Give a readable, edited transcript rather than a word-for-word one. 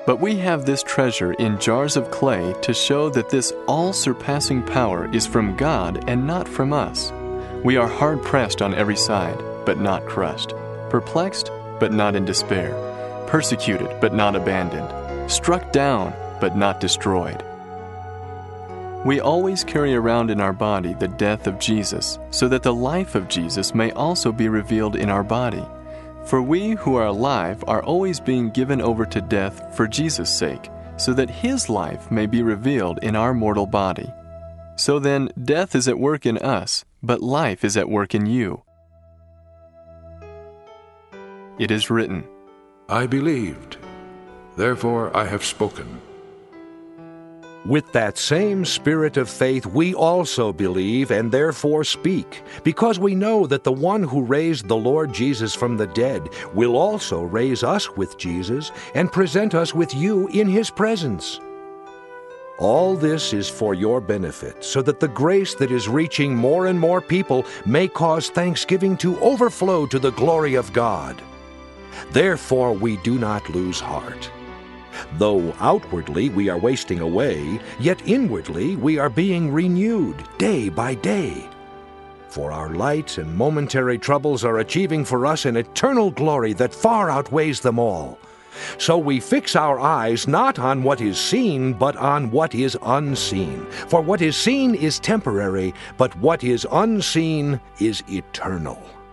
But we have this treasure in jars of clay to show that this all-surpassing power is from God and not from us. We are hard-pressed on every side, but not crushed, perplexed, but not in despair, persecuted, but not abandoned, struck down, but not destroyed. We always carry around in our body the death of Jesus, so that the life of Jesus may also be revealed in our body. For we who are alive are always being given over to death for Jesus' sake, so that His life may be revealed in our mortal body. So then, death is at work in us, but life is at work in you. It is written, I believed, therefore I have spoken. With that same spirit of faith we also believe and therefore speak, because we know that the one who raised the Lord Jesus from the dead will also raise us with Jesus and present us with you in His presence. All this is for your benefit, so that the grace that is reaching more and more people may cause thanksgiving to overflow to the glory of God. Therefore we do not lose heart. Though outwardly we are wasting away, yet inwardly we are being renewed day by day. For our light and momentary troubles are achieving for us an eternal glory that far outweighs them all. So we fix our eyes not on what is seen, but on what is unseen. For what is seen is temporary, but what is unseen is eternal.